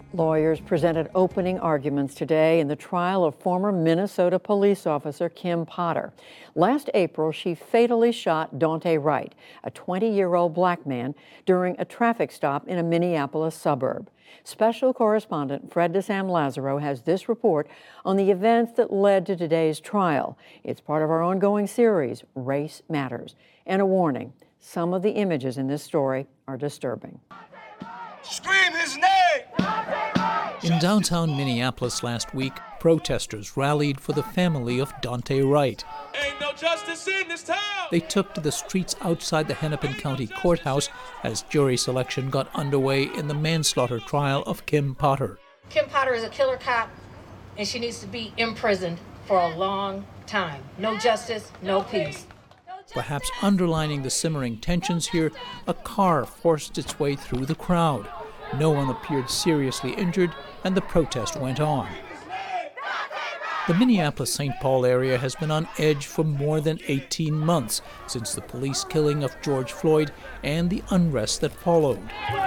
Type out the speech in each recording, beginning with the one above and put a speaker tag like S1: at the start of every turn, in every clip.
S1: Lawyers presented opening arguments today in the trial of former Minnesota police officer Kim Potter. Last April, she fatally shot Daunte Wright, a 20-year-old black man, during a traffic stop in a Minneapolis suburb. Special correspondent Fred DeSam Lazaro has this report on the events that led to today's trial. It's part of our ongoing series, Race Matters. And a warning, some of the images in this story are disturbing.
S2: Scream his name!
S3: In downtown Minneapolis last week, protesters rallied for the family of Daunte Wright.
S2: Ain't no justice in this town!
S3: They took to the streets outside the Hennepin County Courthouse as jury selection got underway in the manslaughter trial of Kim Potter.
S4: Kim Potter is a killer cop, and she needs to be imprisoned for a long time. No justice, no peace.
S3: Perhaps underlining the simmering tensions here, a car forced its way through the crowd. No one appeared seriously injured, and the protest went on. The Minneapolis-St. Paul area has been on edge for more than 18 months since the police killing of George Floyd and the unrest that followed.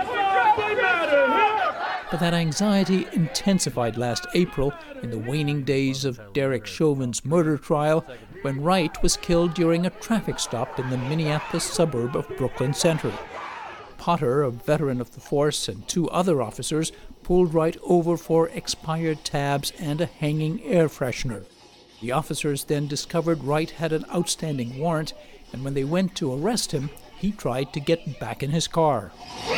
S3: But that anxiety intensified last April in the waning days of Derek Chauvin's murder trial, when Wright was killed during a traffic stop in the Minneapolis suburb of Brooklyn Center. Potter, a veteran of the force, and two other officers pulled Wright over for expired tabs and a hanging air freshener. The officers then discovered Wright had an outstanding warrant, and when they went to arrest him, he tried to get back in his car.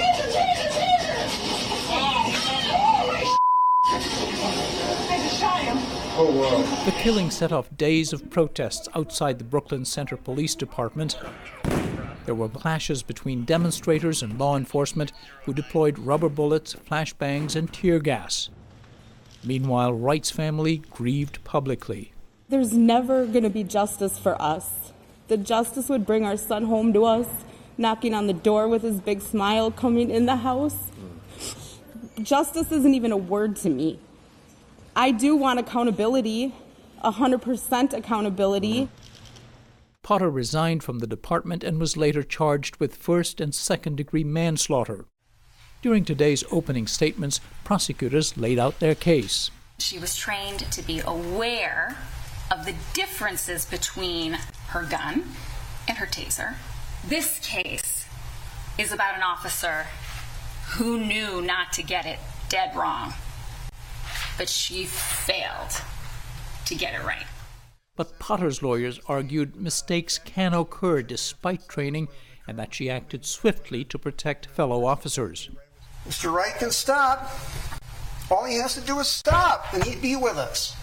S3: The killing set off days of protests outside the Brooklyn Center Police Department. There were clashes between demonstrators and law enforcement who deployed rubber bullets, flashbangs, and tear gas. Meanwhile, Wright's family grieved publicly.
S5: There's never going to be justice for us. The justice would bring our son home to us, knocking on the door with his big smile, coming in the house. Justice isn't even a word to me. I do want accountability, 100% accountability.
S3: Potter resigned from the department and was later charged with first- and second-degree manslaughter. During today's opening statements, prosecutors laid out their case.
S6: She was trained to be aware of the differences between her gun and her taser. This case is about an officer who knew not to get it dead wrong, but she failed to get it right.
S3: But Potter's lawyers argued mistakes can occur despite training and that she acted swiftly to protect fellow officers.
S7: Mr. Wright can stop. All he has to do is stop, and he'd be with us.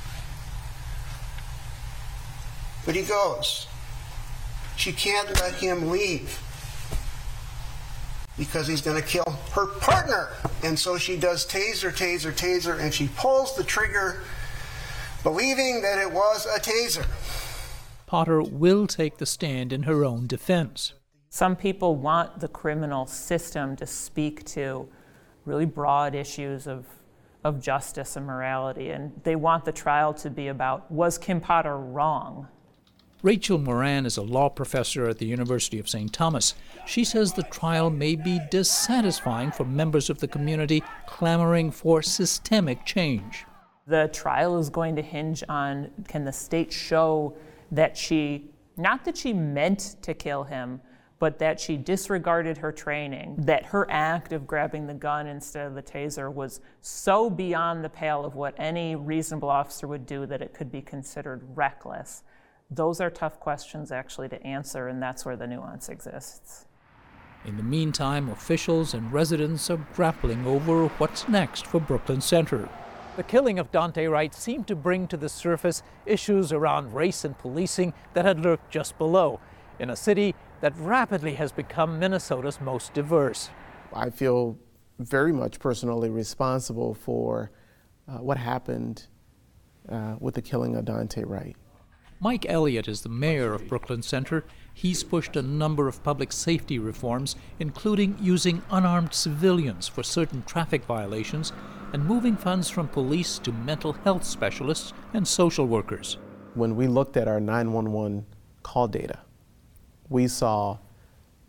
S7: But he goes. She can't let him leave because he's going to kill her partner. And so she does taser, and she pulls the trigger, believing that it was a taser.
S3: Potter will take the stand in her own defense.
S8: Some people want the criminal system to speak to really broad issues of justice and morality, and they want the trial to be about, was Kim Potter wrong?
S3: Rachel Moran is a law professor at the University of St. Thomas. She says the trial may be dissatisfying for members of the community clamoring for systemic change.
S8: The trial is going to hinge on, can the state show that not that she meant to kill him, but that she disregarded her training, that her act of grabbing the gun instead of the taser was so beyond the pale of what any reasonable officer would do that it could be considered reckless. Those are tough questions actually to answer, and that's where the nuance exists.
S3: In the meantime, officials and residents are grappling over what's next for Brooklyn Center. The killing of Daunte Wright seemed to bring to the surface issues around race and policing that had lurked just below, in a city that rapidly has become Minnesota's most diverse.
S9: I feel very much personally responsible for what happened with the killing of Daunte Wright.
S3: Mike Elliott is the mayor of Brooklyn Center. He's pushed a number of public safety reforms, including using unarmed civilians for certain traffic violations and moving funds from police to mental health specialists and social workers.
S9: When we looked at our 911 call data, we saw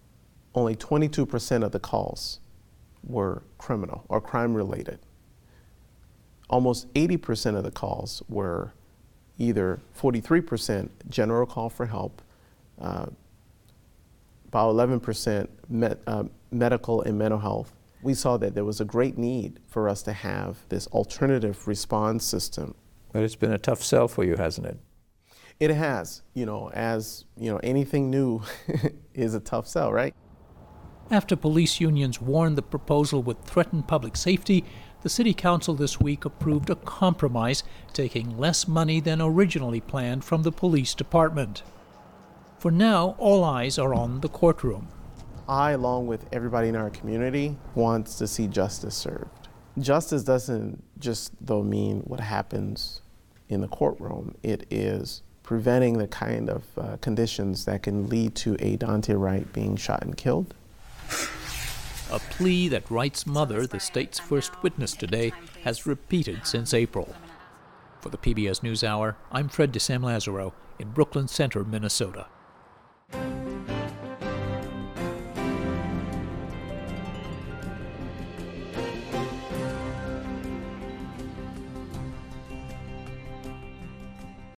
S9: only 22% of the calls were criminal or crime related. almost 80% of the calls were either 43% general call for help, about 11% medical and mental health. We saw that there was a great need for us to have this alternative response system.
S3: But it's been a tough sell for you, hasn't it?
S9: It has, as anything new is a tough sell, right?
S3: After police unions warned the proposal would threaten public safety, the City Council this week approved a compromise, taking less money than originally planned from the police department. For now, all eyes are on the courtroom.
S9: I, along with everybody in our community, wants to see justice served. Justice doesn't just, though, mean what happens in the courtroom. It is preventing the kind of conditions that can lead to a Daunte Wright being shot and killed.
S3: A plea that Wright's mother, the state's first witness today, has repeated since April. For the PBS NewsHour, I'm Fred DeSam Lazaro in Brooklyn Center, Minnesota.